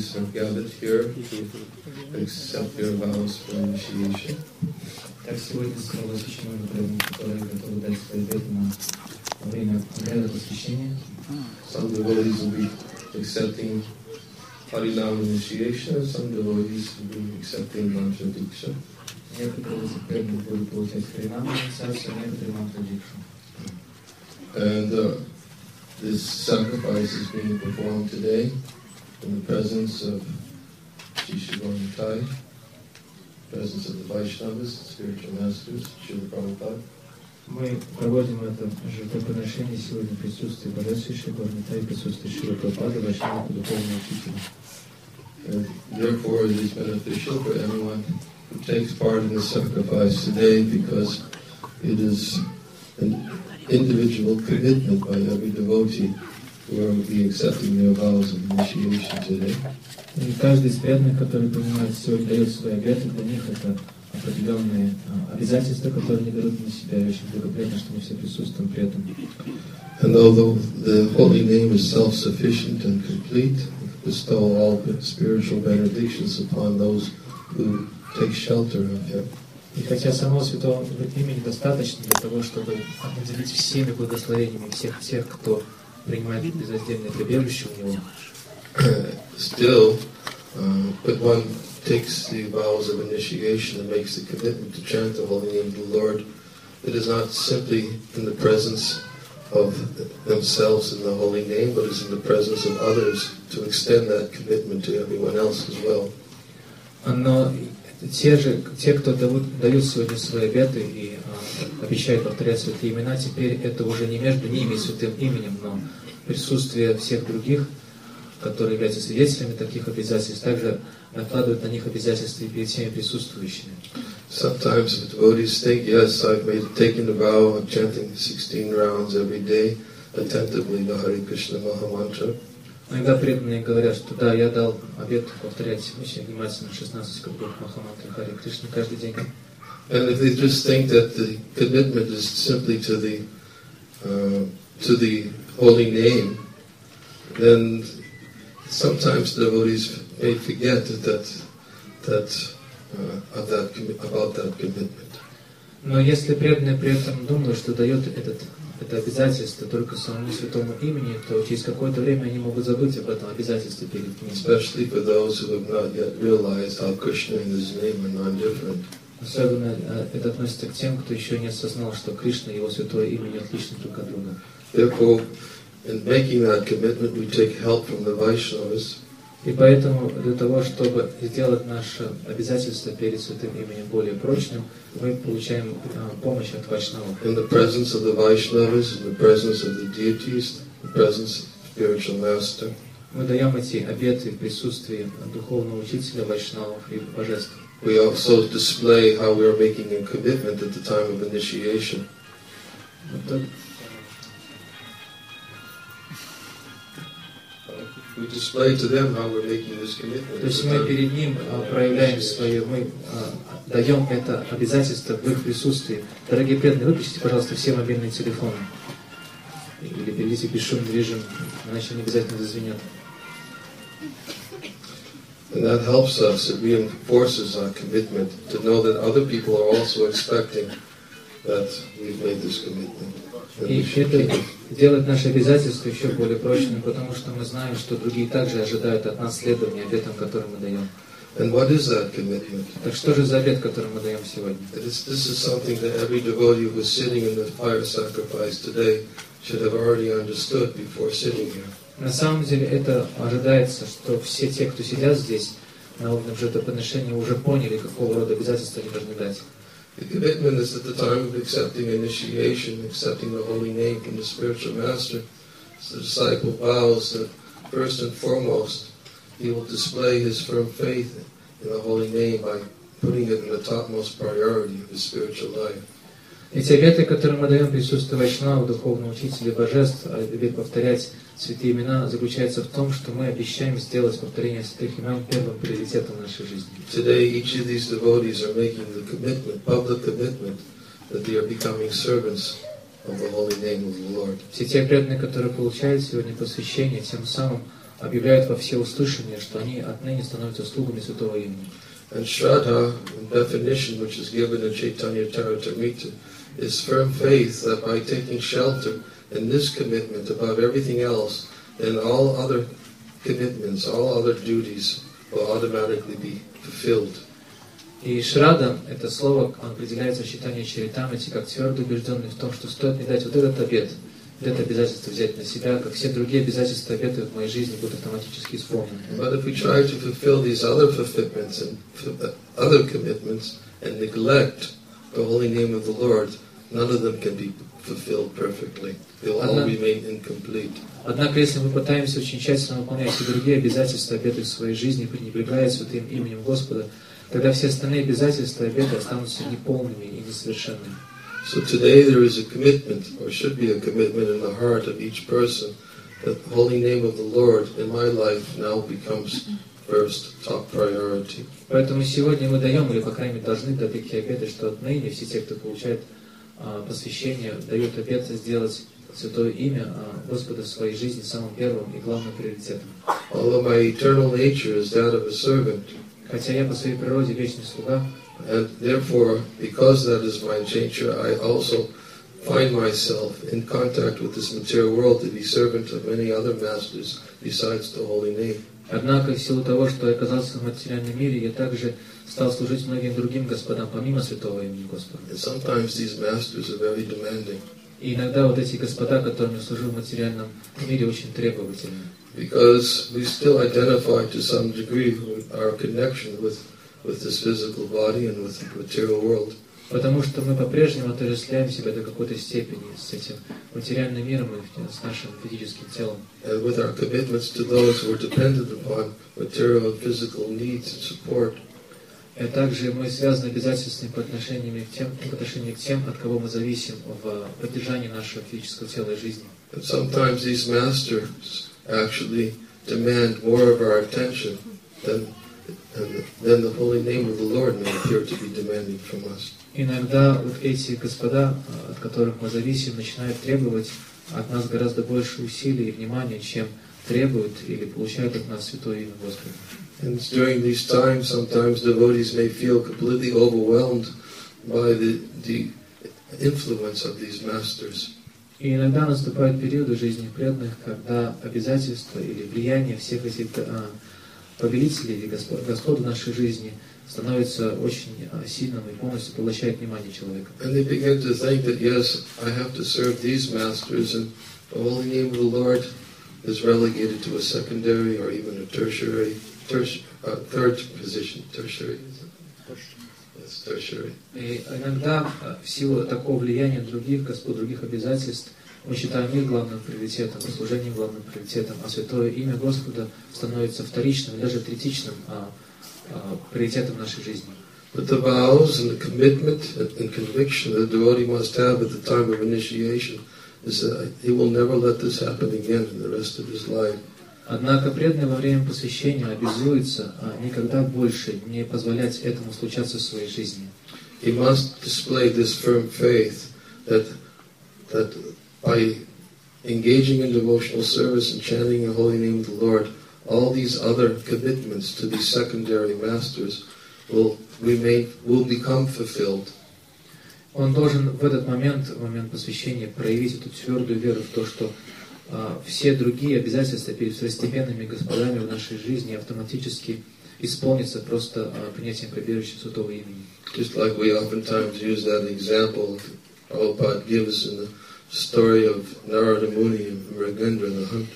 devotees have gathered here to accept their vows for initiation. Так сегодня собралось очень много преданных, которые готовы дать свои обеты во время обряда посвящения. Some devotees will be accepting Harinam initiation, and some devotees will be accepting Mantra Diksha. Некоторые из преданных будут получать Харинам инициацию, а некоторые Мантра Дикшу. And this sacrifice is being performed today in the presence of Shishiva Nitai, presence of the Vaishnavas, the spiritual masters, Srila Prabhupada. Мы проводим это жертвоприношение сегодня в присутствии Божественной Шри Гурнитай и присутствии Шрила Прабхупады, Вайшнава, духовного учителя. And therefore it is beneficial for everyone who takes part in the sacrifice today, because it is an individual commitment by every devotee who will be accepting their vows of initiation today. И каждый из преданных, который принимает сегодня, дает свои обеты, для них это определенные обязательства, которые они берут на себя, и очень благоприятно, что мы все присутствуем при этом. And although the holy name is self-sufficient and complete, bestow all spiritual benedictions upon those who take shelter of him. И хотя самого святого имени достаточно для того, чтобы наделить всеми благословениями всех тех, кто принимает безраздельное прибежище у него, still, when one takes the vows of initiation and makes the commitment to chant the holy name of the Lord, it is not simply in the presence of themselves in the holy name, but is in the presence of others to extend that commitment to everyone else as well. Но те, кто дают сегодня свои обеты и обещают повторять святые имена, теперь это уже не между ними и святым именем, но присутствие всех других, которые являются свидетелями таких обязательств, также накладывают на них обязательства и перед всеми присутствующими. Sometimes the devotees think, yes, I've taken the vow of chanting 16 rounds every day, attentively the Hare Krishna Mahamantra. Иногда преданные говорят, что да, я дал обет повторять очень внимательно 16 кругов Махамантры Харе Кришны каждый день. And if they just think that the commitment is simply to the holy name, then sometimes the devotees may forget about that commitment. Но если преданные при этом думают, что дает это обязательство только самому святому имени, то через какое-то время они могут забыть об этом обязательстве перед ним. Especially for those who have not yet realized how Krishna and His name are non-different. Особенно это относится к тем, кто еще не осознал, что Кришна и его святое имя не отличны друг от друга. Therefore, in making that commitment, we take help from the Vaishnavas. И поэтому для того, чтобы сделать наше обязательство перед святым именем более прочным, мы получаем помощь от вайшнавов. In the presence of the Vaishnavas, in the presence of the deities, the presence of the spiritual master. Мы даем эти обеты в присутствии духовного учителя, вайшнавов и божеств. We also display how we are making a commitment at the time of initiation. We display to them how we're making this commitment. То есть мы перед ним проявляем свое, мы даем это обязательство в их присутствии. Дорогие преданные, выключите, пожалуйста, все мобильные телефоны. Или переведите в бесшумный режим, иначе они обязательно зазвенят. And that helps us, it reinforces our commitment to know that other people are also expecting that we've made this commitment. И это делает наше обязательство еще более прочным, потому что мы знаем, что другие также ожидают от нас следования обетам, которые мы даем. And what is that commitment? Так что же за обет, который мы даем сегодня? This is something that every devotee who is sitting in the fire sacrifice today should have already understood before sitting here. На самом деле это ожидается, что все те, кто сидят здесь на уровне жертвоприношения, уже поняли, какого рода обязательства они должны дать. The commitment is at the time of accepting initiation, accepting the holy name from the spiritual master. The disciple vows that first and foremost he will display his firm faith in the holy name by putting it in the topmost priority of his spiritual life. Эти обеты, которые мы даем в присутствии вайшнава, духовного учителя, божеств, обет повторять святые имена, заключается в том, что мы обещаем сделать повторение святых имен первым приоритетом нашей жизни. Today, each of these devotees are making the commitment, public commitment, that they are becoming servants of the holy name of the Lord. Все те преданные, которые получают сегодня посвящение, тем самым объявляют во всеуслышание, что они отныне становятся слугами Святого Имени. And Shraddha, the definition which is given in Chaitanya Charitamrita, is firm faith that by taking shelter in this commitment above everything else, then all other commitments, all other duties will automatically be fulfilled. И Шрада, это слово определяется в читании Чаритамрити как твердо убежденный в том, что стоит мне дать вот этот обет, вот это обязательство взять на себя, как все другие обязательства, обеты в моей жизни будут автоматически исполнены. But if we try to fulfill these other fulfillments and other commitments and neglect the holy name of the Lord, none of them can be fulfilled perfectly. They'll all remain incomplete. Однако, если мы пытаемся очень тщательно выполнять и другие обязательства, обеты в своей жизни, пренебрегая святым именем Господа, тогда все остальные обязательства и обеты останутся неполными и несовершенными. So today there is a commitment, or should be a commitment in the heart of each person, that the holy name of the Lord in my life now becomes first, top priority. Поэтому сегодня мы даем, или по крайней мере должны дать такие обеты, что отныне все те, кто получает посвящение, дают обет сделать Святое Имя Господа в своей жизни самым первым и главным приоритетом. Although my eternal nature is that of a servant, хотя я по своей природе вечный слуга, and therefore, because that is my nature, I also find myself in contact with this material world to be servant of many other masters besides the holy name. Однако, в силу того, что я оказался в материальном мире, я также стал служить многим другим господам, помимо Святого Имени Господа. And sometimes these masters are very demanding. И иногда вот эти господа, которым я служу в материальном мире, очень требовательны. Because we still identify to some degree our connection with this physical body and with the material world. Потому что мы по-прежнему отождествляем себя до какой-то степени с этим материальным миром и с нашим физическим телом. And with our commitments to those who are dependent upon material and physical needs and support. И также мы связаны обязательствами по отношению к тем, от кого мы зависим в поддержании нашего физического тела и жизни. And sometimes these masters actually demand more of our attention than the holy name of the Lord may appear to be demanding from us. Иногда вот эти господа, от которых мы зависим, начинают требовать от нас гораздо больше усилий и внимания, чем требуют или получают от нас Святое Имя Господа. And during these times, sometimes devotees may feel completely overwhelmed by the influence of these masters. И иногда наступают периоды жизни преданных, когда обязательства или влияние всех этих повелителей или господ в нашей жизни становится очень сильным и полностью поглощает внимание человека. And they begin to think that, yes, I have to serve these masters, and the holy name of the Lord is relegated to a secondary or even a third position. Tertiary, is it? Yes, tertiary. И иногда в силу такого влияния других господ, других обязательств, мы считаем их главным приоритетом, служением главным приоритетом, а Святое Имя Господа становится вторичным, даже третичным приоритетом нашей жизни. But the vows and the commitment and conviction that the devotee must have at the time of initiation is that he will never let this happen again in the rest of his life. Однако преданный во время посвящения обязуется никогда больше не позволять этому случаться в своей жизни. He must display this firm faith that by engaging in devotional service and chanting the holy name of the Lord, all these other commitments to these secondary masters will become fulfilled. Он должен в этот момент, в момент посвящения, проявить эту твердую веру в то, что все другие обязательства перед второстепенными господами в нашей жизни автоматически исполнятся просто принятием прибежища Святого Имени. Just like we oftentimes use that example Prabhupada gives in the story of Narada Muni and Mrigendra the hunter.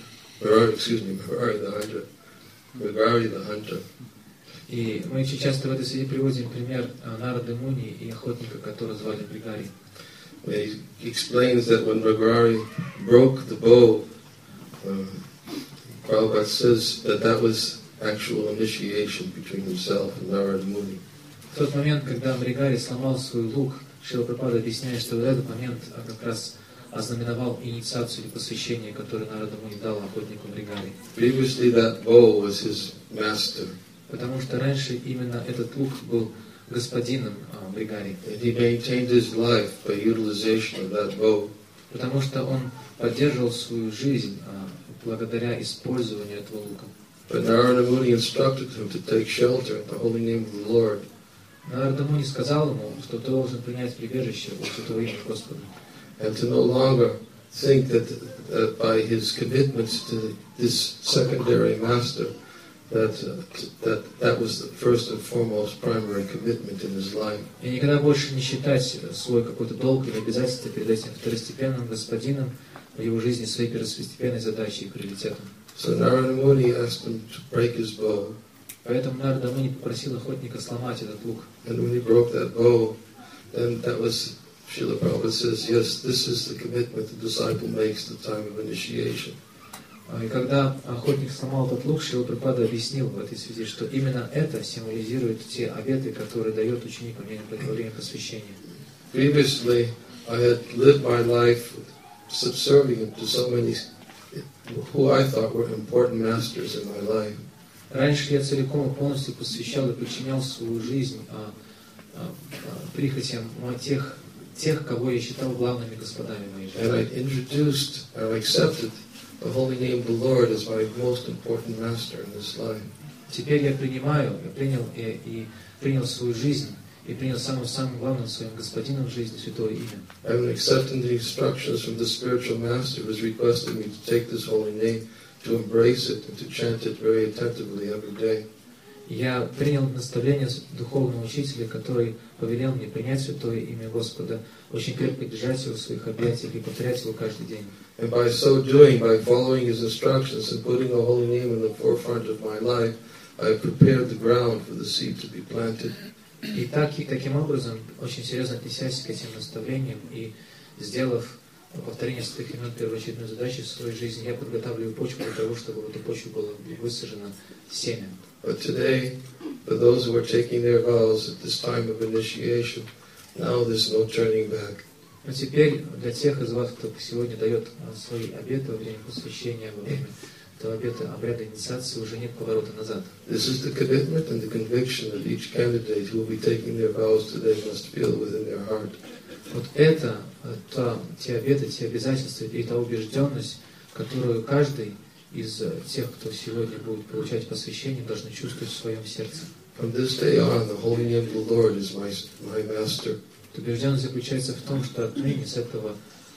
Mrigari the hunter. И мы очень часто в этой связи приводим пример Нарады Муни и охотника, которого звали Мригари. He explains that when Mrigari broke the bow, Prabhupada says that was actual initiation between himself and Narada Muni. В тот момент, когда Мригари сломал свой лук, Шрила Прабхупада объясняет, что в этот момент как раз ознаменовал инициацию или посвящение, которое Нарада Муни дал охотнику Мригари. Previously that bow was his master. Потому что раньше именно этот лук был господином Мригари. He maintained his life by utilization of that bow. Потому что он поддерживал свою жизнь благодаря использованию этого лука. But Narada Muni instructed him to take shelter in the holy name of the Lord. Нарада Муни сказал ему, что ты должен принять прибежище у святого имени Господа. And to no longer think that by his commitments to this secondary master, that was the first and foremost primary commitment in his life. И никогда больше не считать свой какой-то долг или обязательство перед этим второстепенным господином в его жизни своей первостепенной задачей и приоритетом. So Narada Muni asked him to break his bow. Поэтому Нарада Муни попросил охотника сломать этот лук. And when he broke that bow, then that was, Srila Prabhupada says, yes, this is the commitment the disciple makes at the time of initiation. И когда охотник сломал этот лук, Шрила Прабхупада объяснил в этой связи, что именно это символизирует те обеты, которые дает ученик во время посвящения. Previously, I had lived my life subservient to so many who I thought were important masters in my life. Раньше я целиком и полностью посвящал и подчинял свою жизнь прихотям тех, кого я считал главными господами моей жизни. And I introduced and accepted the holy name of the Lord as my most important master in this life. Теперь я принял свою жизнь и принял самым главным своим господином в жизни святое имя. And accepting the instructions from the spiritual master who has requested me to take this holy name, to embrace it and to chant it very attentively every day. Я принял наставление духовного учителя, который повелел мне принять святое имя Господа, очень крепко держать его в своих объятиях и повторять его каждый день. And by so doing, by following his instructions and putting the holy name in the forefront of my life, I have prepared the ground for the seed to be planted. И таким образом, очень серьезно отнесясь к этим наставлениям и сделав повторение своих имен первоочередной задачей в своей жизни, я подготавливаю почву для того, чтобы в эту почву было высажено семя. But today, for those who are taking their vows at this time of initiation, now there's no turning back. Но теперь для тех из вас, кто сегодня дает свои обеты во время посвящения, во время этого обета, обряда инициации, уже нет поворота назад. This is the commitment and the conviction that each candidate who will be taking their vows today must feel within their heart. Вот это те обеты, те обязательства и та убежденность, которую каждый из тех, кто сегодня будет получать посвящение, должны чувствовать в своем сердце. From this day on, the holy name of the Lord is my master. Убежденность заключается в том, что отныне с этого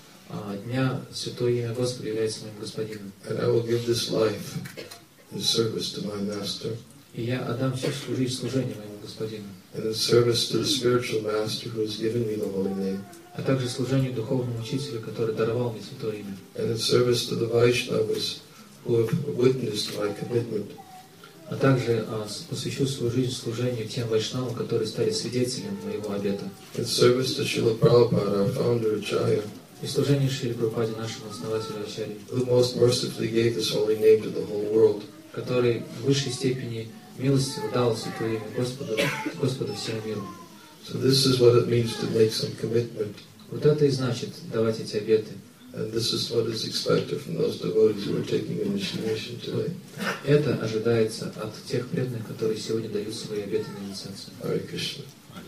дня святое имя Господа является моим господином. And I will give this life in service to my master. И я отдам всю свою жизнь служению моему господину. And in service to the spiritual master who has given me the holy name. А также служению духовному учителю, который даровал мне святое имя. And in service to the Vaishnavas who have witnessed my commitment. А также посвящу свою жизнь служению тем вайшнавам, которые стали свидетелями моего обета. In service to Srila Prabhupada, our founder Acharya, И служению Шриле Прабхупаде, нашему основателю Ачарьи, who most mercifully gave this holy name to the whole world. который в высшей степени милостиво дал святое имя Господу всему миру. So this is what it means to make some commitment. Вот это и значит давать эти обеты. And this is what is expected from those devotees who are taking initiation today. Это ожидается от тех преданных, которые сегодня дают свои обеты на инициацию. Hare Krishna.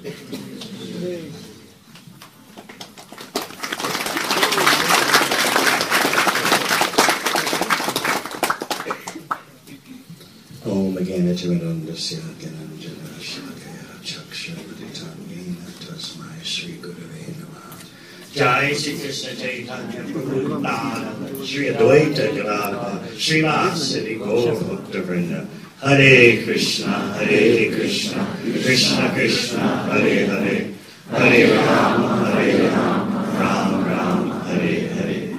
Om Agena Javanandasya Gananjana Shakaya Chakshuruditangena Tasmai Shri Gurave Namaha. Jai Shri Krishna Chaitanya Prabhu Nityananda Shri Advaita Gadadhara Srivasadi Gaur Bhakta Vrinda. Hare Krishna Krishna Krishna Hare Hare Hare Rama Ram Ram Hare Hare.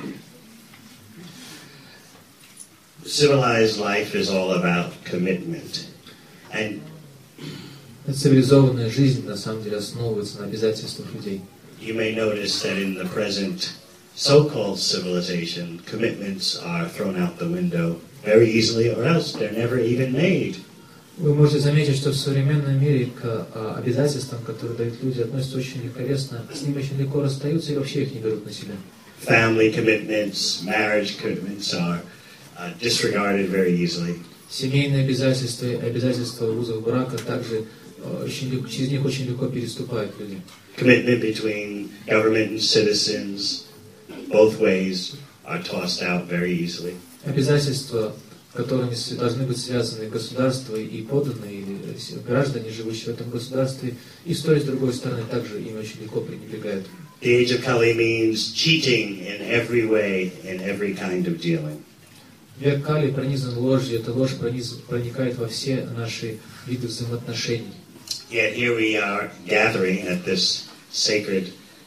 Civilized life is all about commitment. And Цивилизованная жизнь на самом деле основывается на обязательствах людей. you may notice that in the present so-called civilization, commitments are thrown out the window very easily, or else they're never even made. Вы можете заметить, что в современном мире к обязательствам, которые дают люди, относятся очень легковесно, с ними очень легко расстаются и вообще их не берут на себя. Family commitments, marriage commitments are disregarded very easily. Семейные обязательства и обязательства вузов брака также через них очень легко переступают люди. Commitment between government and citizens, both ways, are tossed out very easily. Обязательства, которыми должны быть связаны государства и подданные, или граждане, живущие в этом государстве, и с той, и с другой стороны также им очень легко пренебрегают. The age of Kali means cheating in every way, in every kind of dealing. Век Кали пронизан ложью, эта ложь проникает во все наши виды взаимоотношений. Yet here we are gathering at this sacred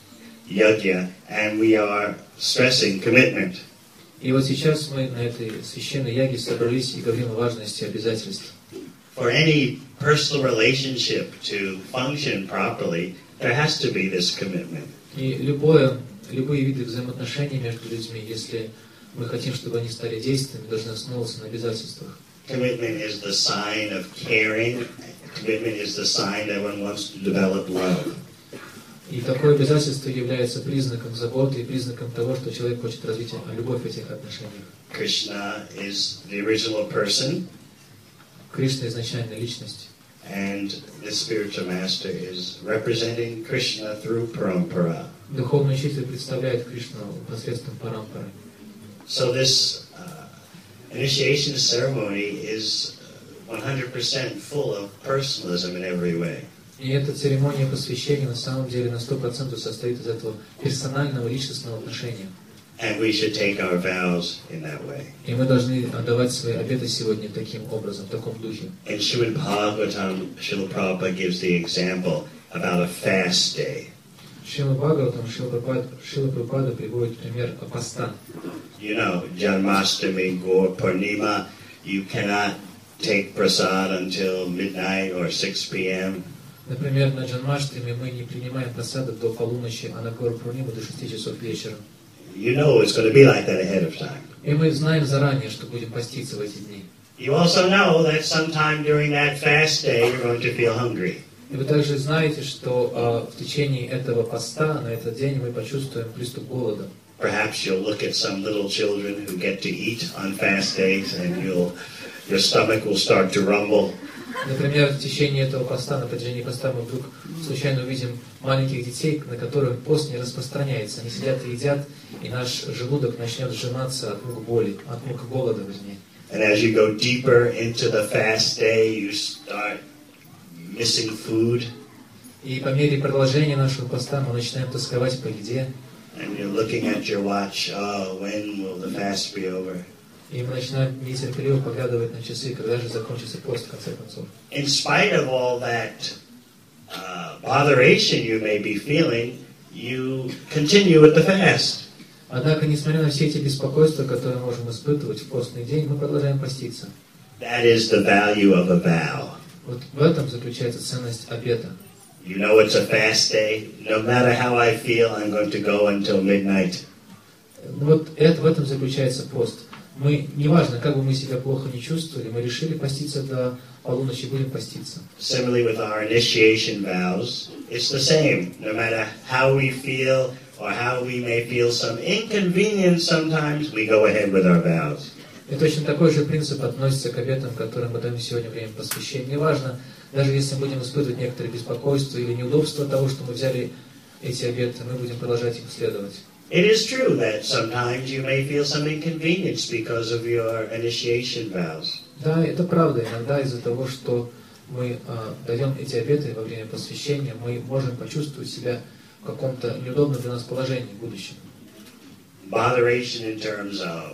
yajna, and we are stressing commitment. И вот сейчас мы на этой священной яге собрались и говорим о важности обязательств. For any personal relationship to function properly, there has to be this commitment. И любые виды взаимоотношений между людьми, если мы хотим, чтобы они стали действенными, должны основываться на обязательствах. Commitment is the sign of caring. Commitment is the sign that one wants to develop love. И такое обязательство является признаком заботы и признаком того, что человек хочет развить любовь в этих отношениях. Krishna is the original person, Кришна изначально личность. and the spiritual master is representing Krishna through parampara. Духовный учитель представляет Кришну посредством парампары. So this initiation ceremony is 100% full of personalism in every way. И эта церемония посвящения на самом деле на 100% состоит из этого персонального личностного отношения. And we should take our vows in that way. И мы должны отдавать свои обеты сегодня таким образом, в таком духе. In Srimad Bhagavatam, Srila Prabhupada gives the example about a fast day. Шрила Бхагаватам, Шрила Прабхупада приводит пример поста. You know, Janmashtami, Gaur Purnima, you cannot take prasad until midnight or 6 p.m. Например, на Джанмаштами мы не принимаем просадок до полуночи, а на Гаур Пурниму до 6 часов вечера. You know it's going to be like that ahead of time. И мы знаем заранее, что будем поститься в эти дни. You also know that sometime during that fast day you're going to feel hungry. И вы также знаете, что в течение этого поста, на этот день, мы почувствуем приступ голода. Perhaps you'll look at some little children who get to eat on fast days and your stomach will start to rumble. Например, в течение этого поста, на протяжении поста, мы вдруг случайно увидим маленьких детей, на которых пост не распространяется. Они сидят и едят, и наш желудок начнет сжиматься от мук боли, от мук голода, вернее. And as you go deeper into the fast day, you start missing food. И по мере продолжения нашего поста мы начинаем тосковать по еде. And you're looking at your watch, oh, when will the fast be over? И мы начинаем нетерпеливо поглядывать на часы, когда же закончится пост, в конце концов. In spite of all that botheration you may be feeling, you continue with the fast. Однако, несмотря на все эти беспокойства, которые мы можем испытывать в постный день, мы продолжаем поститься. That is the value of a vow. Вот в этом заключается ценность обета. You know it's a fast day. No matter how I feel, I'm going to go until midnight. Вот в этом заключается пост. Мы, неважно, как бы мы себя плохо не чувствовали, мы решили поститься до полуночи, будем поститься. Similarly with our initiation vows, it's the same. No matter how we feel or how we may feel some inconvenience sometimes, we go ahead with our vows. И точно такой же принцип относится к обетам, которым мы даем сегодня время посвящения. Неважно, даже если мы будем испытывать некоторые беспокойства или неудобства от того, что мы взяли эти обеты, мы будем продолжать их следовать. It is true that sometimes you may feel some inconvenience because of your initiation vows. Да, это правда. Иногда из-за того, что мы даем эти обеты во время посвящения, мы можем почувствовать себя в каком-то неудобном для нас положении в будущем. Botheration in terms of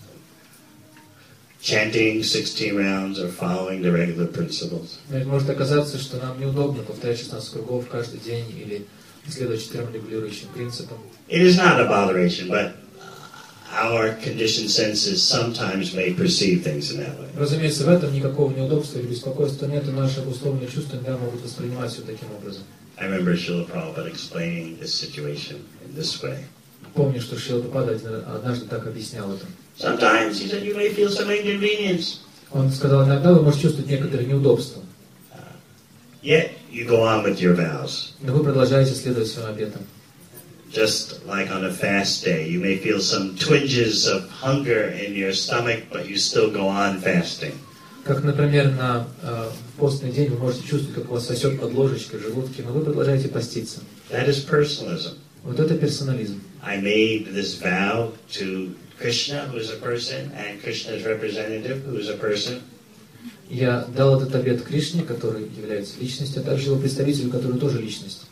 chanting 16 rounds or following the regular principles. Может оказаться, что нам неудобно повторять 16 кругов каждый день или следовать 4 регулирующим принципам. It is not a botheration, but our conditioned senses sometimes may perceive things in that way. Разумеется, в этом никакого неудобства или беспокойства нет, и наши обусловленные чувства иногда могут воспринимать все таким образом. I remember Srila Prabhupada explaining this situation in this way. Помню, что Шрила Прабхупада однажды так объяснял это. Sometimes, he said, you may feel some inconvenience. Он сказал, иногда вы можете чувствовать некоторые неудобства, Yet, you go on with your vows. но вы продолжаете следовать своим обетам. Just like on a fast day, you may feel some twinges of hunger in your stomach, but you still go on fasting. Как, например, на постный день вы можете чувствовать, как у вас сосет под ложечкой в желудке, но вы продолжаете поститься. That is personalism. Вот это персонализм. I made this vow to Krishna, who is a person, and Krishna's representative, who is a person. Я дал этот обет Кришне, который является личностью, а также его представителю, который тоже личность.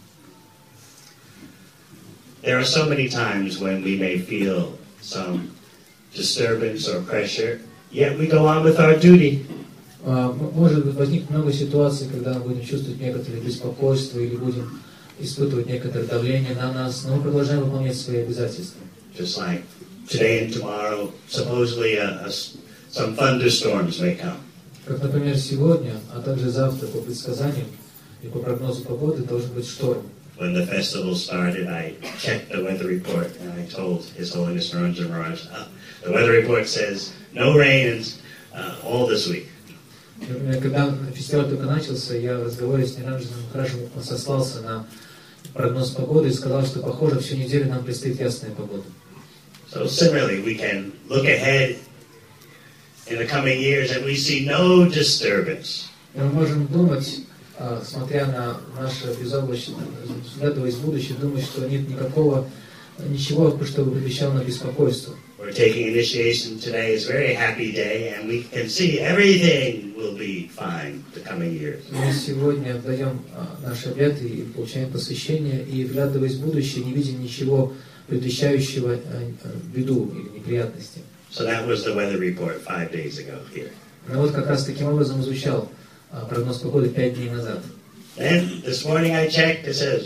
There are so many times when we may feel some disturbance or pressure, yet we go on with our duty. Может возникнуть много ситуаций, когда мы будем чувствовать некоторое беспокойство или будем испытывать некоторое давление на нас, но мы продолжаем выполнять свои обязательства. Just like today and tomorrow, supposedly some thunderstorms may come. Как, например, сегодня, а также завтра по предсказаниям и по прогнозу погоды должен быть шторм. When the festival started, I checked the weather report and I told His Holiness Narendra Maharaj, the weather report says no rain all this week. Например, когда фестиваль только начался, я в разговоре с Ниранджаном Махараджем сослался на прогноз погоды и сказал, что, похоже, всю неделю нам предстоит ясная погода. So similarly, we can look ahead in the coming years and we see no disturbance. И мы можем думать, смотря на наше безоблачное взгляд из будущего, думать, что нет ничего, что бы предвещало нам беспокойство. We're taking initiation today. It's a very happy day, and we can see everything will be fine the coming years. Мы сегодня даем наши обеты и получаем посвящение, и, вглядываясь в будущее, не видим ничего предвещающего беду или неприятности. So that was the weather report 5 days ago here. Но вот как раз таким образом звучал прогноз погоды 5 дней назад. Then this morning I checked. It says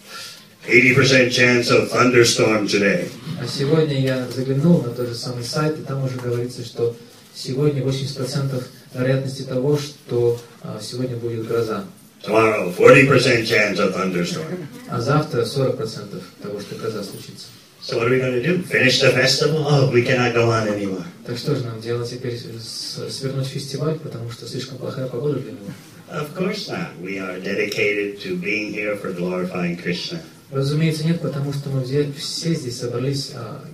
80% chance of thunderstorm today. А сегодня я заглянул на тот же самый сайт, и там уже говорится, что сегодня 80% вероятности того, что сегодня будет гроза. Tomorrow, 40% chance of thunderstorm. А завтра 40% того, что гроза случится. So what are we going to do? Finish the festival? Oh, we cannot go on anymore. Так что же нам делать теперь? Свернуть фестиваль, потому что слишком плохая погода для него? Of course not. We are dedicated to being here for glorifying Krishna. Разумеется, нет, потому что мы все здесь собрались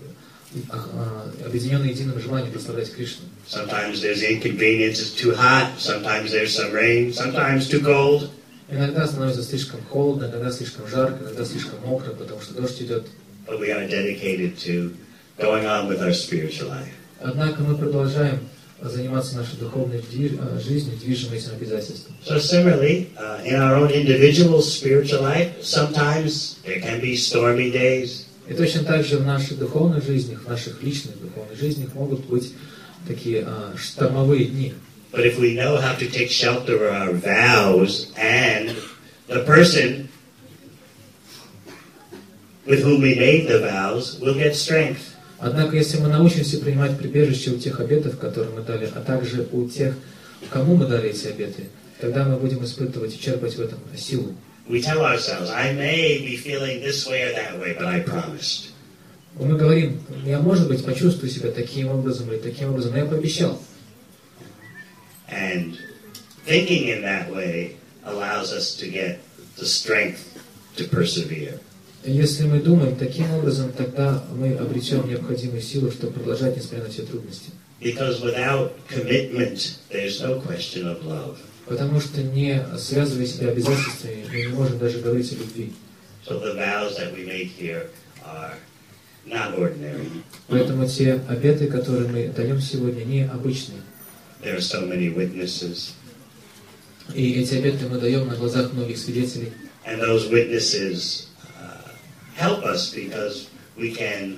объединенные единым желанием прославлять Кришну. Sometimes there's inconvenience, it's too hot. Sometimes there's some rain. Sometimes too cold. Иногда становится слишком холодно, иногда слишком жарко, иногда слишком мокро, потому что дождь идет. But we are dedicated to going on with our spiritual life. Однако мы продолжаем заниматься нашей духовной жизнью, движимой этим обязательством. So similarly, in our own individual spiritual life, sometimes there can be stormy days. И точно так же в наших духовных жизнях, в наших личных духовных жизнях могут быть такие штормовые дни. But if we know how to take shelter of our vows and the person with whom we made the vows will get strength. Однако, если мы научимся принимать прибежище у тех обетов, которые мы дали, а также у тех, кому мы дали эти обеты, тогда мы будем испытывать и черпать в этом силу. We tell ourselves, I may be feeling this way or that way, but I promised. Мы говорим, я, может быть, почувствую себя таким образом или таким образом, но я пообещал. And thinking in that way allows us to get the strength to persevere. Если мы думаем таким образом, тогда мы обретем необходимую силу, чтобы продолжать, несмотря на все трудности. Because without commitment, there's no question of love. Потому что, не связывая себя обязательствами, мы не можем даже говорить о любви. So the vows that we make here are not ordinary. Поэтому те обеты, которые мы даем сегодня, не обычные. There are so many witnesses. И эти обеты мы даем на глазах многих свидетелей. And those witnesses help us because we can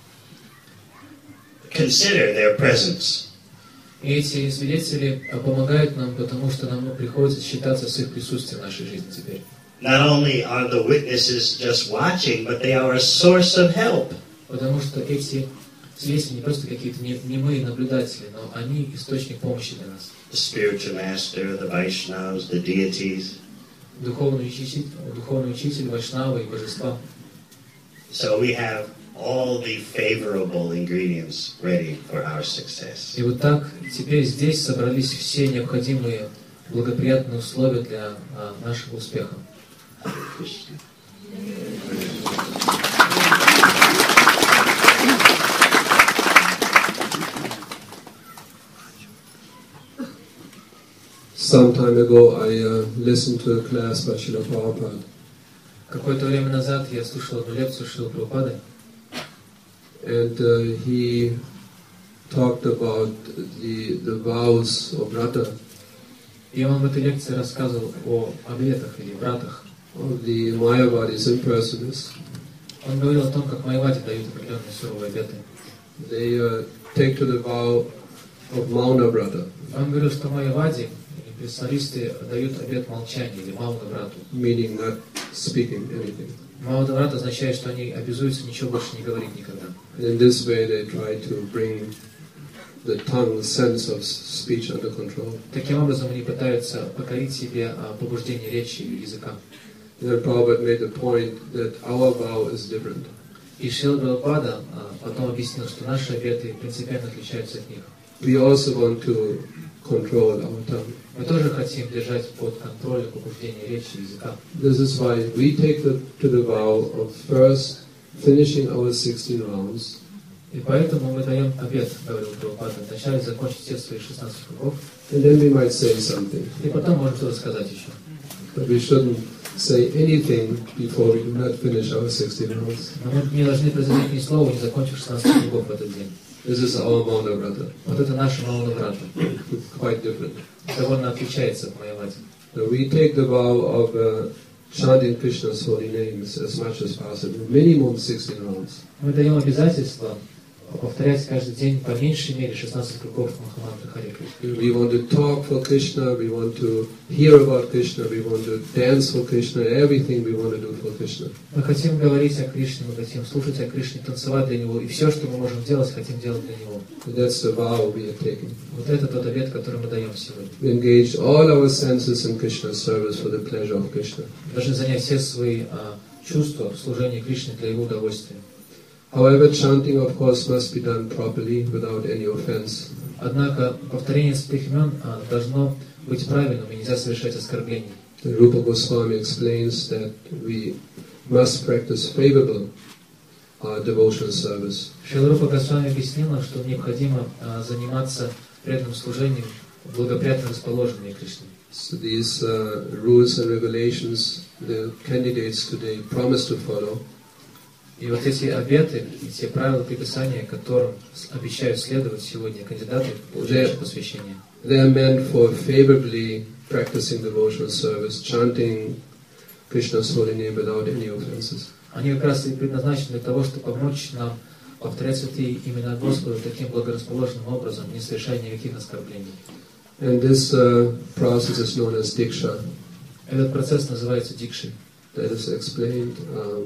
consider their presence. И эти свидетели помогают нам, потому что нам приходится считаться с их присутствием в нашей жизни теперь. Not only are the witnesses just watching, but they are a source of help. Потому что эти свидетели не просто какие-то немые наблюдатели, но они источник помощи для нас. The spiritual master, the Vaishnavas, the deities. Духовный учитель, вайшнавы и божества. So we have all the favorable ingredients ready for our success. И вот так теперь здесь собрались все необходимые благоприятные условия для нашего успеха. Some time ago, I listened to a class by Srila Prabhupada. Какое-то время назад я слушал одну лекцию Шрилы Прабхупады. And he talked about the vows of Vrata, И он в этой лекции рассказывал о обетах или братах. of the Mayavadis impersonalists. Он говорил о том, как майявади дают определенные суровые обеты. They take to the vow of Mauna Vrata, Он говорил, что майявади или персоналисты дают обет молчания или мауна брату. meaning not speaking anything. Мауна брат означает, что они обязуются ничего больше не говорить никогда. And in this way they try to bring the tongue's sense of speech under control. Таким образом, они пытаются покорить себе побуждение речи и языка. And then Prabhupada made the point that our vow is different. И Шрила Прабхупада потом объяснил, что наши обеты принципиально отличаются от них. We also want to control our tongue. Мы тоже хотим держать под контролем побуждение речи и языка. This is why we take to the vow of first finishing our 16 rounds, И поэтому мы даем обет, говорил Прабхупада, вначале закончить все свои 16 кругов, and then we might say something. и потом можем что-то сказать еще. But we shouldn't say anything before we do not finish our 16 rounds. Но мы не должны произнести ни слова, не закончив 16 кругов в этот день. This is our Mauna Vrata. Вот это наша мауна брата. Quite different. Довольно отличается от майявади. So we take the vow of chanting Krishna's holy names as much as possible, minimum 16 rounds. Мы даем обязательство повторять каждый день по меньшей мере 16 кругов Махамантры Харе Кришна. We want to talk for Krishna, we want to hear about Krishna, we want to dance for Krishna, everything we want to do for Krishna. Мы хотим говорить о Кришне, мы хотим слушать о Кришне, танцевать для Него, и все, что мы можем делать, хотим делать для Него. So that's the vow we are taking. Вот это тот обет, который мы даем сегодня. We engage all our senses in Krishna's service for the pleasure of Krishna. Мы должны занять все свои чувства в служении Кришне для Его удовольствия. However, chanting, of course, must be done properly without any offense. Однако повторение святых имен должно быть правильным и нельзя совершать оскорблений. The Rupa Goswami explains that we must practice favorable devotional service. Шрила Рупа Госвами объяснил нам, что необходимо заниматься преданным служением благоприятно расположенными Кришне. So these rules and regulations the candidates today promise to follow. И вот эти обеты, и те правила предписания, которым обещают следовать сегодня кандидаты, получающие посвящение. They are meant for favorably practicing devotional service, chanting Krishna's holy name without any offenses. Они как раз и предназначены для того, чтобы помочь нам повторять святые имена Господа таким благорасположенным образом, не совершая никаких оскорблений. And this process is known as Diksha. Этот процесс называется дикшей. That is explained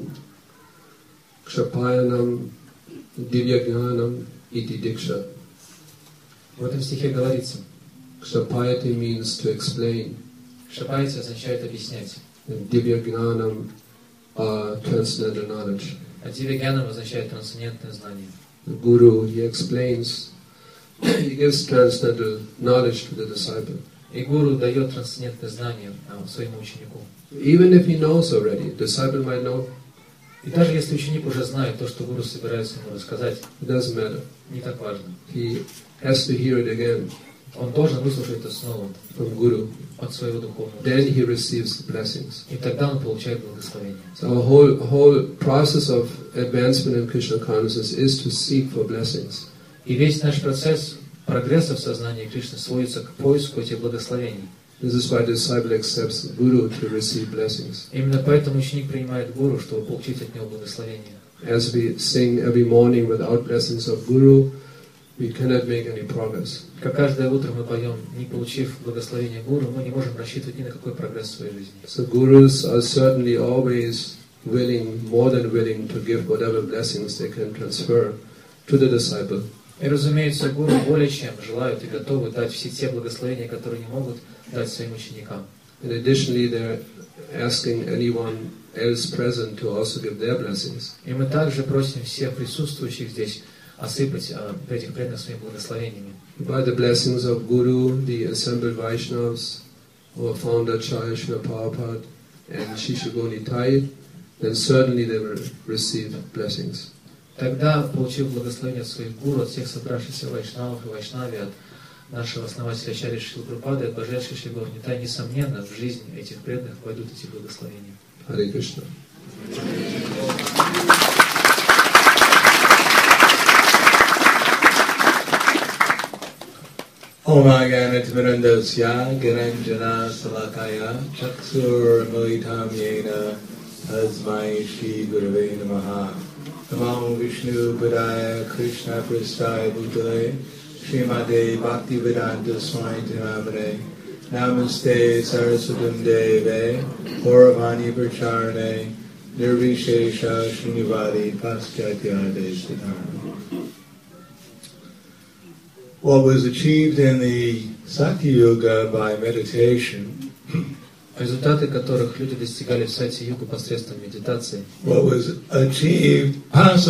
Kshapayanam Divyajnanam iti Diksha. В этом стихе говорится, Kshapayati means to explain. Кшапайти означает объяснять, And Divyajnanam transcendental knowledge. а дивьягьянам означает трансцендентное знание. The Guru, he explains, he gives transcendental knowledge to the disciple. И гуру дает трансцендентное знание своему ученику. Even if he knows already, disciple might know, И даже если ученик уже знает то, что гуру собирается ему рассказать, it doesn't matter. не так важно. He has to hear it again Он должен выслушать это снова from Guru. от своего духовного. Then he receives the blessings. И тогда он получает благословение. So our whole process of advancement in Krishna consciousness is to seek for blessings. И весь наш процесс прогресса в сознании Кришны сводится к поиску этих благословений. This is why the disciple accepts the Guru to receive blessings. Именно поэтому ученик принимает гуру, чтобы получить от него благословение. As we sing every morning, without blessings of Guru, we cannot make any progress. Как каждое утро мы поем, не получив благословения гуру, мы не можем рассчитывать ни на какой прогресс в своей жизни. So Gurus are certainly always willing, more than willing, to give whatever blessings they can transfer to the disciple. И, разумеется, гуру более чем желают и готовы дать все те благословения, которые не могут дать своим ученикам. And additionally, they're asking anyone else present to also give their blessings. И мы также просим всех присутствующих здесь осыпать этих преданных своими благословениями. By the blessings of Guru, the assembled Vaishnavas, our founder Acharya Srila Prabhupada and Shishigoni Nitai, then certainly they will receive blessings. Тогда, получив благословение от своих гуру, от всех собравшихся вайшнавов и вайшнави, от нашего основателя Ачарьи Шрилы Прабхупады, от Божественного Шрила Нитай, несомненно, в жизнь этих преданных войдут эти благословения. Hare Krishna. Omagyanatmirandasya Giranjana Salakaya Chaksurmilitam Yena Tasmai Shri Gurave Namaha. Namo Vishnu Padaya Krishna Prasthaya Bhutale Srimate Bhaktivedanta Swami Namane Namaste Saraswatam Deve Gauravani Pracharane Nirvishesha Srinivadi Paschatya Deshikarma. What was achieved in the Sakya Yuga by meditation, результаты которых люди достигали в Сати-югу посредством медитации, what was achieved,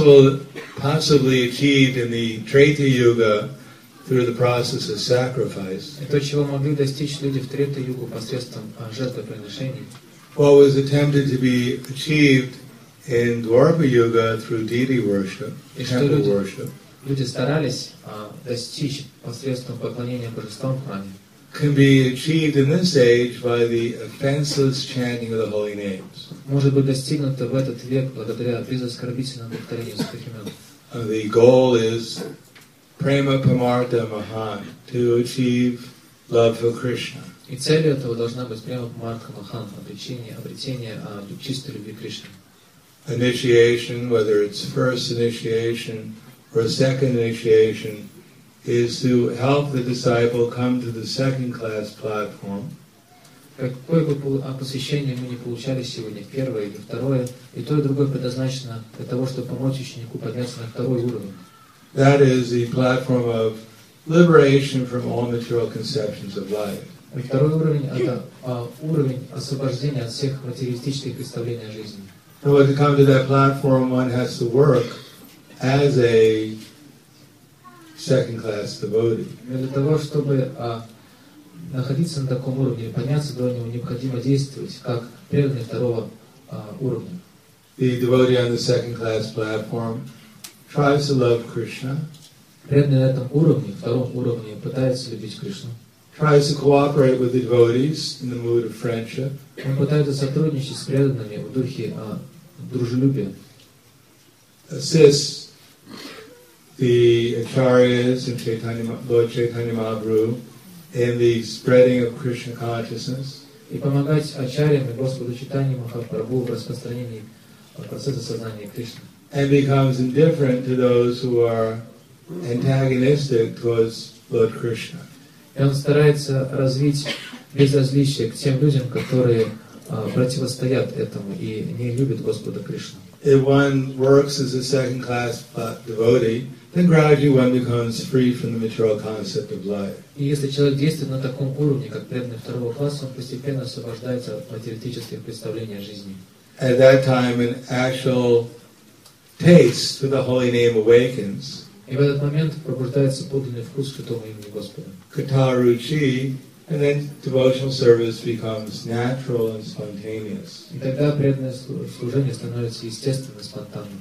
possibly achieved in the Treta Yuga through the process of sacrifice, и то, чего могли достичь люди в Трета-югу посредством жертвоприношений, what was attempted to be achieved in Dwapara Yuga through deity worship, temple worship, люди старались достичь посредством поклонения божествам в храме, can be achieved in this age by the offenseless chanting of the holy names. может быть достигнуто в этот век благодаря безоскорбительному повторению святых имен. The goal is prema pamartha mahan, to achieve love for Krishna. И целью этого должна быть прямо Мартха Махан, обретение чистой любви к Кришне. Initiation, whether it's first initiation or second initiation, is to help the disciple come to the second class platform. Какое бы посвящение мы не получали сегодня, первое или второе, и то и другое предназначено для того, чтобы помочь ученику подняться на второй уровень. That is the platform of liberation from all material conceptions of life. И второй уровень – это уровень освобождения от всех материалистических представлений о жизни. So to come to that platform, one has to work as a second-class devotee. Но для того, чтобы находиться на таком уровне, подняться до него, необходимо действовать как преданный второго уровня. The devotee on the second-class platform tries to love Krishna, Преданный на этом уровне, втором уровне, пытается любить Кришну. tries to cooperate with the devotees in the mood of friendship, Он пытается сотрудничать с преданными в духе дружелюбия, assists the acharyas and Lord Chaitanya Mahaprabhu in the spreading of Krishna consciousness, и помогать ачарьям и Господу Чайтанье Махапрабху в распространении процесса сознания Кришны. and becomes indifferent to those who are antagonistic towards Lord Krishna. И он старается развить безразличие к тем людям, которые противостоят этому и не любят Господа Кришну. If one works as a second-class devotee, then gradually one becomes free from the material concept of life. И если человек действует на таком уровне, как преданный второго класса, он постепенно освобождается от материалистических представлений о жизни. At that time, an actual taste for the holy name awakens. И в этот момент пробуждается подлинный вкус к святому имени Господа. Kata ruchi, and then devotional service becomes natural and spontaneous. И тогда преданное служение становится естественным, спонтанным.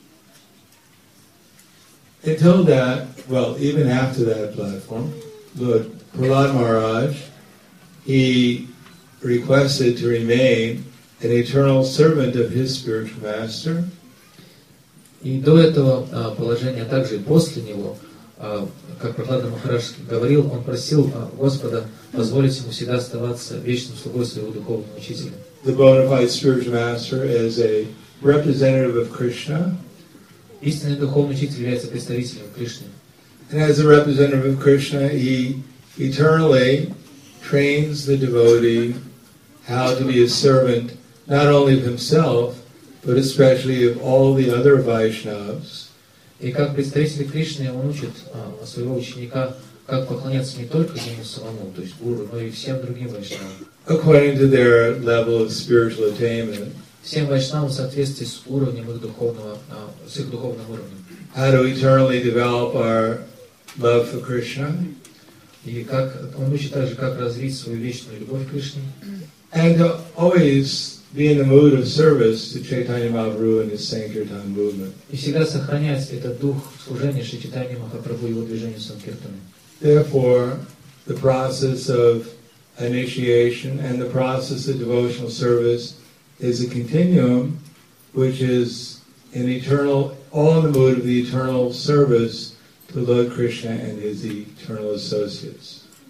Until that, well, even after that platform, Lord Prahlad Maharaj, he requested to remain an eternal servant of his spiritual master. И до этого положения, также и после него, как Прахлада Махарадж говорил, он просил Господа позволить ему всегда оставаться вечным слугой своего духовного учителя. The bona fide spiritual master is a representative of Krishna. Истинный духовный учитель является представителем Кришны. And as a representative of Krishna, he eternally trains the devotee how to be a servant not only of himself, but especially of all the other Vaishnavas. И как представитель Кришны он учит своего ученика, как поклоняться не только ему самому, то есть гуру, но и всем другим вайшнавам. According to their level of spiritual attainment. Всем вайшнавам в соответствии с уровнем их духовного, с их духовным уровнем. How to eternally develop our love for Krishna. И как он учит также, как развить свою вечную любовь к Кришне. And to always be in the mood of service to Chaitanya Mahaprabhu and his Sankirtan movement. И всегда сохранять этот дух служения Шри Чайтанье Махапрабху и его движению Санкиртаны. Therefore, the process of initiation and the process of devotional service is a continuum which is an eternal, all in the mood of the eternal service to Lord Krishna and his eternal associates.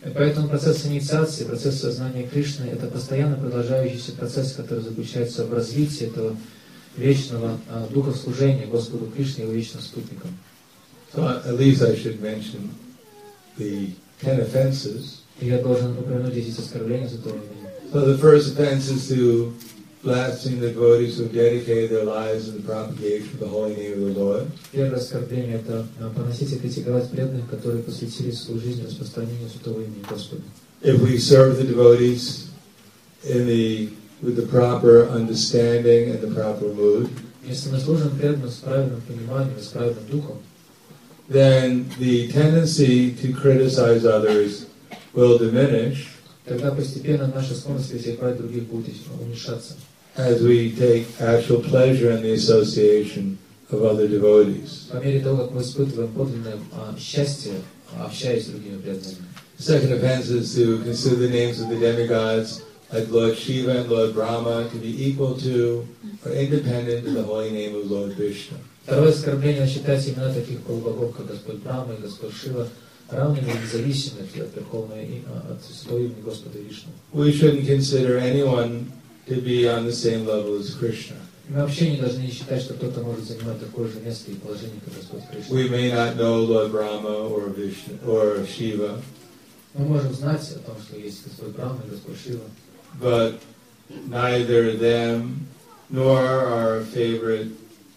И поэтому процесс инициации, процесс сознания Кришны — это постоянно продолжающийся процесс, который заключается в развитии этого вечного духа служения Господу Кришне и его вечным спутникам. So at least I should mention the 10 offenses. И я должен упомянуть 10 оскорблений святого имени. So the first offense is to blaspheme the devotees who dedicated their lives in the propagation of the holy name of the Lord. Первое оскорбление — это поносить и критиковать преданных, которые посвятили свою жизнь распространению святого имени Господа. If we serve the devotees with the proper understanding and the proper mood, Если мы служим преданным с правильным пониманием, с правильным духом, then the tendency to criticize others will diminish тогда постепенно наша склонность критиковать других будет уменьшаться. as we take actual pleasure in the association of other devotees. По мере того, как мы испытываем подлинное счастье, общаясь с другими преданными. Second offense is to consider the names of the demigods like Lord Shiva and Lord Brahma to be equal to or independent of the holy name of Lord Vishnu. Второе оскорбление — считать имена таких полубогов, как Господь Брахма и Господь Шива, равными и независимыми от верховного от святого имени Господа Вишну. We shouldn't consider anyone to be on the same level as Krishna. Мы вообще не должны считать, что кто-то может занимать такое же место и положение, как Господь Кришна. We may not know Lord Brahma or Vishnu or Shiva, Мы можем знать о том, что есть Господь Брахма и Господь Шива, but neither them nor our favorite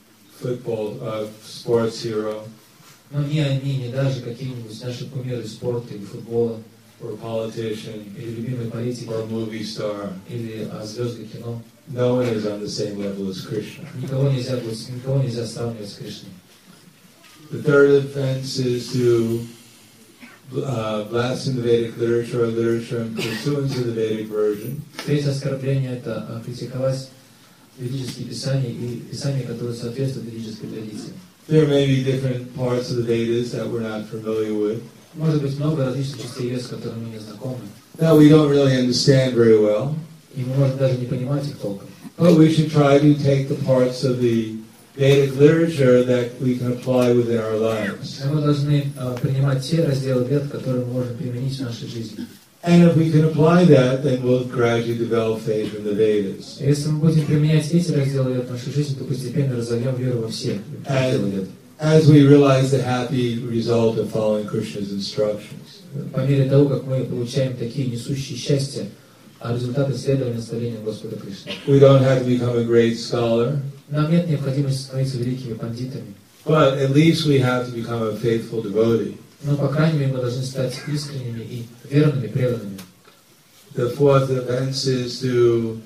sports hero но ни они, ни даже какие-нибудь наши кумиры спорта или футбола, or politician или любимые политики, or movie star, или звезды кино, no one is on the same level as Krishna. никого нельзя сравнивать с Кришной. The third offense is to blaspheme the Vedic literature or literature in pursuance of the Vedic version. Третье оскорбление — это критиковать ведические писания и писания, которые соответствуют ведической традиции. There may be different parts of the Vedas that we're not familiar with, Может быть много различных частей вед, с которыми мы не знакомы, that we don't really understand very well. и мы можем даже не понимать их толком. But we should try to take the parts of the Vedic literature that we can apply within our lives. Но мы должны принимать те разделы вед, которые мы можем применить в нашей жизни. And if we can apply that, then we'll gradually develop faith in the Vedas. Если мы будем применять эти разделы вед в нашей жизни, то постепенно разовьем веру во все разделы вед. As we realize the happy result of following Krishna's instructions. По мере того, как мы получаем такие несущие счастье, результаты следования наставлениям Господа Кришны. We don't have to become a great scholar, Нам нет необходимости становиться великими пандитами, but at least we have to become a faithful devotee. но, по крайней мере, мы должны стать искренними и верными, преданными. The fourth offense is to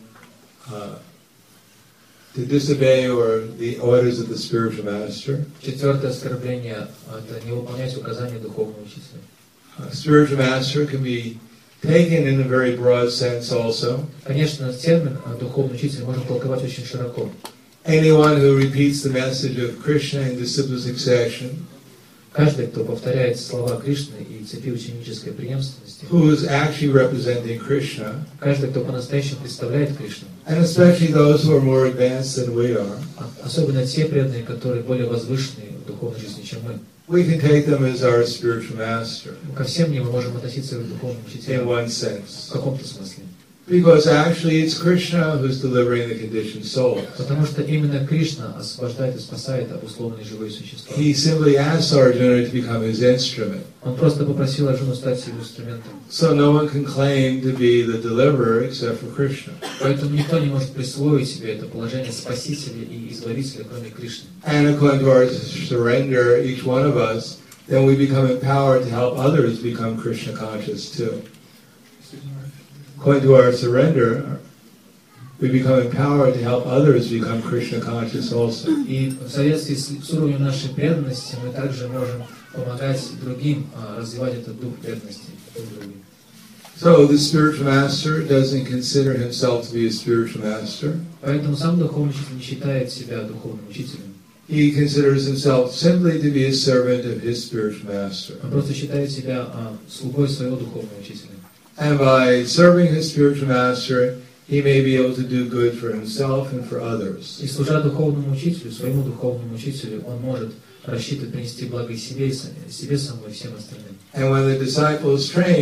disobey or the orders of the spiritual master. Четвертое оскорбление — это не выполнять указания духовного учителя. Spiritual master can be taken in a very broad sense also. Конечно, термин «духовный учитель» можно толковать очень широко. Anyone who repeats the message of Krishna in disciple succession, Каждый, кто повторяет слова Кришны и цепи ученической преемственности, who is actually representing Krishna, каждый, кто по-настоящему представляет Кришну, and especially those who are more advanced than we are, особенно те преданные, которые более возвышенные в духовной жизни, чем мы, we can take them as our spiritual master ко всем ним мы можем относиться как к духовным in учителям one в sense. каком-то смысле. Because actually it's Krishna who's delivering the conditioned souls. Потому что именно Кришна освобождает и спасает условные живые существа. He simply asked Arjuna to become his instrument. Он просто попросил Арджуну стать его инструментом. So no one can claim to be the deliverer except for Krishna. Поэтому никто не может присвоить себе это положение спасителя и избавителя, кроме Кришны. And according to our surrender, each one of us, then we become empowered to help others become Krishna conscious too. According to our surrender, we become empowered to help others become Krishna conscious also. И в соответствии с уровнем нашей преданности мы также можем помогать другим развивать этот дух преданности. So the spiritual master doesn't consider himself to be a spiritual master. Поэтому сам духовный учитель не считает себя духовным учителем. He considers himself simply to be a servant of his spiritual master. Он просто считает себя слугой своего духовного учителя. And by serving his spiritual master, he may be able to do good for himself and for others. И служа духовному учителю, своему духовному учителю, он может рассчитывать принести благо и себе самому, и всем остальным. And when the disciple is trained,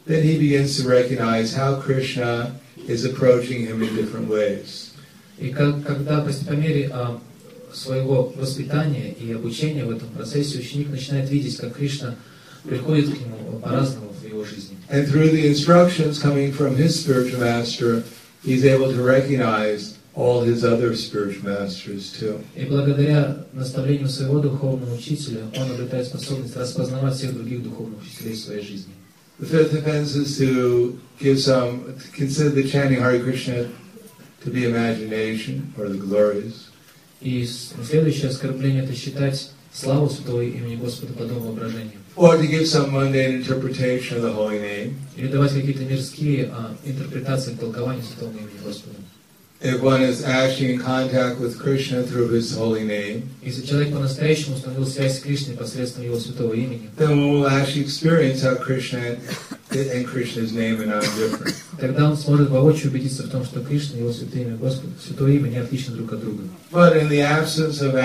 then he begins to recognize how Krishna is approaching him in different ways. И когда по мере своего воспитания и обучения в этом процессе ученик начинает видеть, как Кришна приходит к нему по-разному в его жизни. And through the instructions coming from his spiritual master, he's able to recognize all his other spiritual masters too. И благодаря наставлению своего духовного учителя он обретает способность распознавать всех других духовных учителей в своей жизни. The fifth offense is to consider the chanting Hare Krishna to be imagination or the glories. И следующее оскорбление — это считать славу святого имени Господа подобным воображением. Or to give some mundane interpretation of the holy name. Или давать какие-то мирские интерпретации, толкования святого имени Господа. If one is actually in contact with Krishna through his holy name, Если человек по-настоящему установил связь с Кришной посредством его святого имени, then one will actually experience how Krishna and Krishna's name are not different. тогда он сможет воочию убедиться в том, что Кришна и его святое имя Господа, святое имя не отличны друг от друга. But in the absence of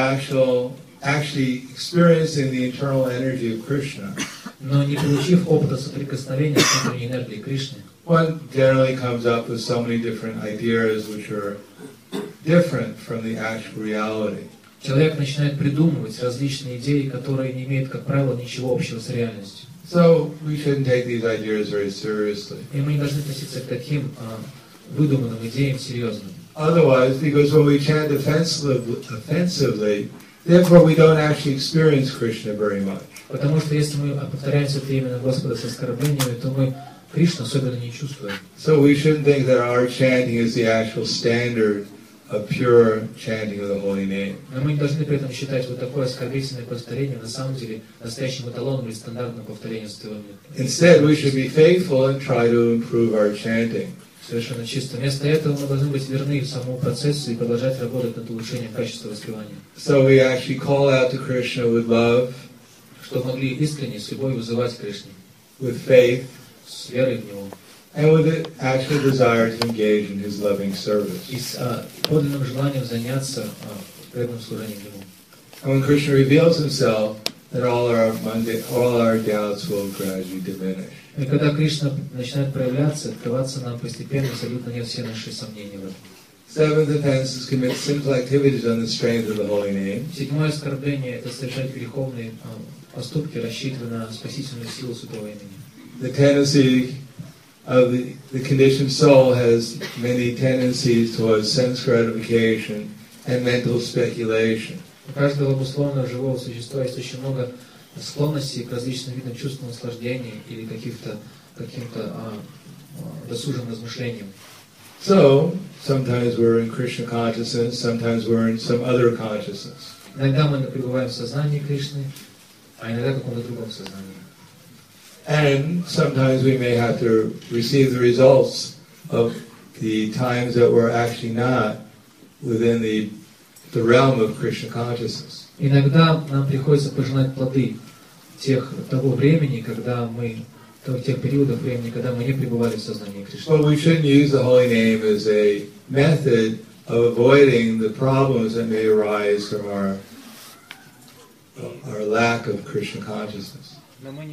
actually experiencing the internal energy of Krishna, Но не получив опыта соприкосновения с внутренней энергией Кришны, one generally comes up with so many different ideas which are different from the actual reality. человек начинает придумывать различные идеи, которые не имеют, как правило, ничего общего с реальностью. So we shouldn't take these ideas very seriously. И мы не должны относиться к таким выдуманным идеям серьезно. Otherwise, because when we chant offensively, therefore we don't actually experience Krishna very much. Потому что если мы повторяем святое имя Господа с оскорблениями, то мы Кришну особенно не чувствуем. So we shouldn't think that our chanting is the actual standard of pure chanting of the holy name. Но мы не должны при этом считать вот такое оскорбительное повторение на самом деле настоящим эталоном или стандартным повторением святого имени. Instead, we should be faithful and try to improve our chanting. Совершенно чисто. Вместо этого мы должны быть верны самому процессу и продолжать работать над улучшением качества воспевания. So we actually call out to Krishna with love, Чтобы могли искренне, с любовью вызывать Кришну, with faith, с верой в Него, and with the actual desire to engage in His loving service. и с подлинным желанием заняться преданным служением Ему. And when Krishna reveals Himself, then all our doubts will gradually diminish. И когда Кришна начинает проявляться, открываться нам постепенно, сойдут на нет все наши сомнения в этом. Seventh offense is commit sinful activities on the strength of the holy name. Седьмое оскорбление — это совершать греховные поступки, рассчитывая на спасительную силу святого имени. The tendency of the conditioned soul has many tendencies towards sense gratification and mental speculation. У каждого обусловленного живого существа есть очень много склонностей к различным видам чувственного наслаждения или каким-то досужим размышлениям. So, sometimes we're in Krishna consciousness, sometimes we're in some other consciousness. Иногда мы пребываем в сознании Кришны, а иногда в каком-то другом сознании. And sometimes we may have to receive the results of the times that we're actually not within the realm of Krishna consciousness. Иногда нам приходится пожинать плоды того времени, тех периодов времени, когда мы не пребывали в сознании Кришны. But we shouldn't use the holy name as a method of avoiding the problems that may arise from our lack of Krishna consciousness. Но мы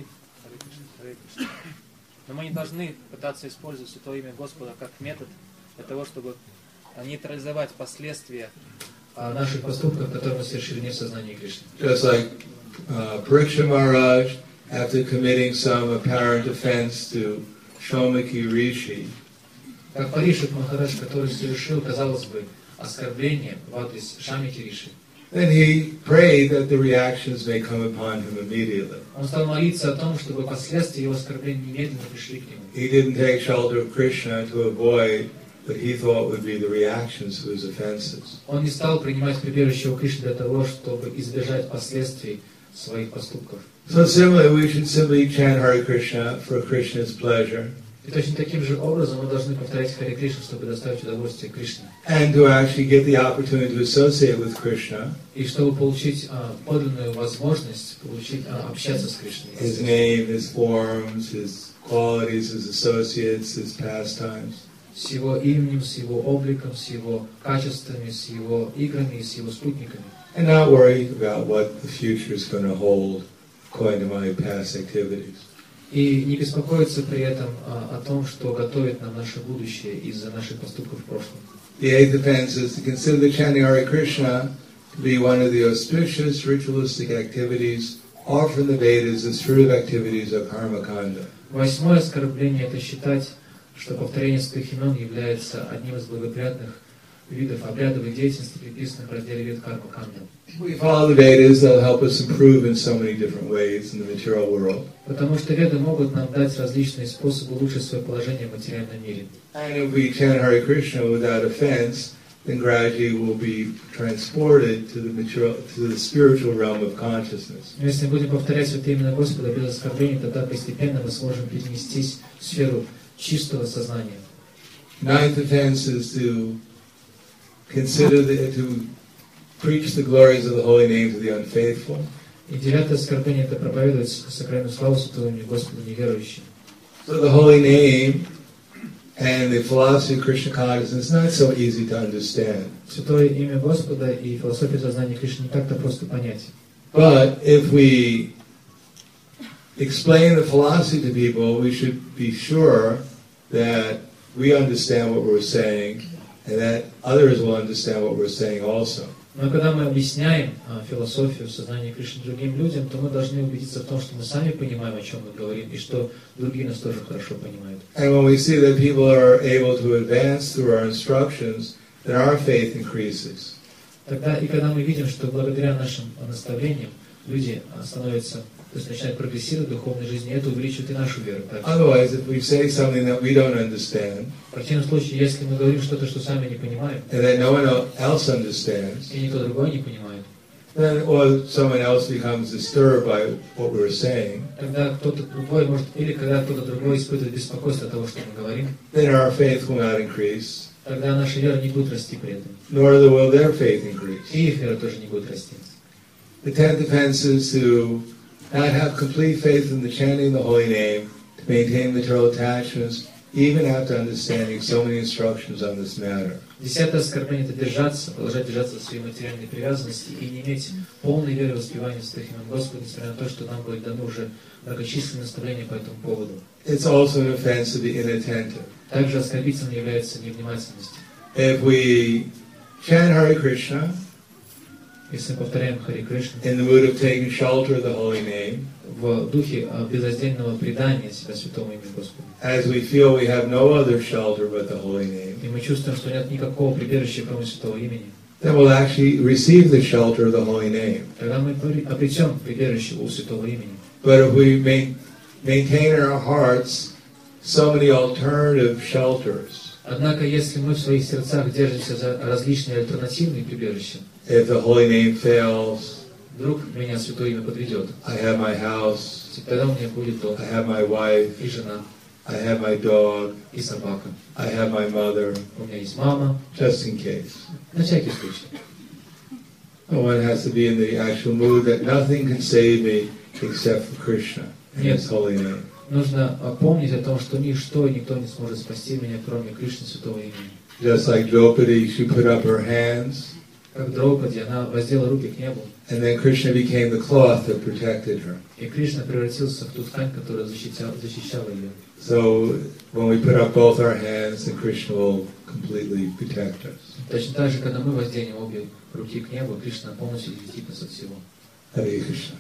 не должны пытаться использовать святое имя Господа как метод для того, чтобы нейтрализовать последствия наших поступков, которые мы совершили не в сознании Кришны. Just like Pariksha Maharaj, after committing some apparent offense to Shomaki Rishi, как Паришат Махарадж, который совершил, казалось бы, оскорбление в адрес Шамики Риши, then he prayed that the reactions may come upon him immediately. он стал молиться о том, чтобы последствия его оскорбления немедленно пришли к нему. He didn't take shelter of Krishna to avoid what he thought would be the reactions to his offenses. Он не стал принимать прибежище у Кришны для того, чтобы избежать последствий своих поступков. So similarly, we should simply chant Hare Krishna for Krishna's pleasure. И точно таким же образом мы должны повторять Харе Кришну, чтобы доставить удовольствие Кришне. And to actually get the opportunity to associate with Krishna. И чтобы получить подлинную возможность общаться с Кришной. His name, his forms, his qualities, his associates, his pastimes. С его именем, с его обликом, с его качествами, с его играми и с его спутниками. And not worry about what the future is going to hold according to my past activities. И не беспокоиться при этом о том, что готовит нам наше будущее из-за наших поступков в прошлом. The eighth offense is to consider the chanting Hare Krishna to be one of the auspicious ritualistic activities offered in the Vedas as fruitive activities of karma kanda. Восьмое оскорбление – это считать, что повторение святых имен является одним из благоприятных видов обрядовой деятельности, приписанных в разделе Вед Карма Канда. We follow the Vedas, they'll help us improve in so many different ways in the material world. Потому что Веды могут нам дать различные способы улучшить свое положение в материальном мире. And if we chant Hare Krishna without offense, then gradually we'll be transported to the material, to the spiritual realm of consciousness. Но если мы будем повторять святые имена Господа без оскорблений, тогда постепенно мы сможем перенестись в сферу чистого сознания. Ninth offense is to to preach the glories of the holy name to the unfaithful. И девятое оскорбление – это проповедовать сакральную славу святого имени Господа неверующим. So the holy name and the philosophy of Krishna consciousness is not so easy to understand. Святое имя Господа и философия сознания Кришны не так-то просто понять. But if we explain the philosophy to people, we should be sure that we understand what we're saying and that others will understand what we're saying also. Но когда мы объясняем философию сознания Кришны другим людям, то мы должны убедиться в том, что мы сами понимаем, о чем мы говорим, и что другие нас тоже хорошо понимают. And when we see that people are able to advance through our instructions, then our faith increases. Тогда и когда мы видим, что благодаря нашим наставлениям люди становятся, то есть начинают прогрессировать в духовной жизни, это увеличивает и нашу веру. Otherwise, if we say something that we don't understand, В противном случае, если мы говорим что-то, что сами не понимаем, and that no one else understands, и никто другой не понимает, then or someone else becomes disturbed by what we're saying, тогда кто-то другой может, или когда кто-то другой испытывает беспокойство от того, что мы говорим, then our faith will not increase, тогда наша вера не будет расти при этом. nor will their faith increase. И их вера тоже не будет расти. The 10th offense is to not have complete faith in the chanting of the holy name, to maintain material attachments, even after understanding so many instructions on this matter. Десятое оскорбление – это держаться, продолжать держаться своей материальной привязанности и не иметь полной веры в воспевание святых имен Господа, несмотря на то, что нам были даны уже многочисленные наставления по этому поводу. It's also an offense to be inattentive. Также оскорбительным является невнимательность. If we chant Hare Krishna Если мы повторяем Харе Кришну in the mood of taking shelter of the holy name, в духе безраздельного предания себя святому имени Господу, as we feel we have no other shelter but the holy name, и мы чувствуем, что нет никакого прибежища, кроме святого имени, then we'll actually receive the shelter of the holy name. тогда мы обретем прибежище у святого имени. But if we maintain in our hearts so many alternative shelters, Однако, если мы в своих сердцах держимся за различные альтернативные прибежища, if the holy name fails, вдруг меня святое имя подведет, I have my house, тогда у меня будет дом, I have my wife, и жена, I have my dog, и собака. I have my mother, У меня есть мама, just in case. на всякий случай. One has to be in the actual mood that nothing can save me except for Krishna and His holy name. Нужно помнить о том, что ничто и никто не сможет спасти меня, кроме Кришны святого имени. Just like Draupadi, she put up her hands, Как Драупади, она воздела руки к небу, and then Krishna became the cloth that protected her. и Кришна превратился в ту ткань, которая защищала ее. So when we put up both our hands, then Krishna will completely protect us. Точно так же, когда мы возденем обе руки к небу, Кришна полностью защитит нас от всего. Hare Krishna.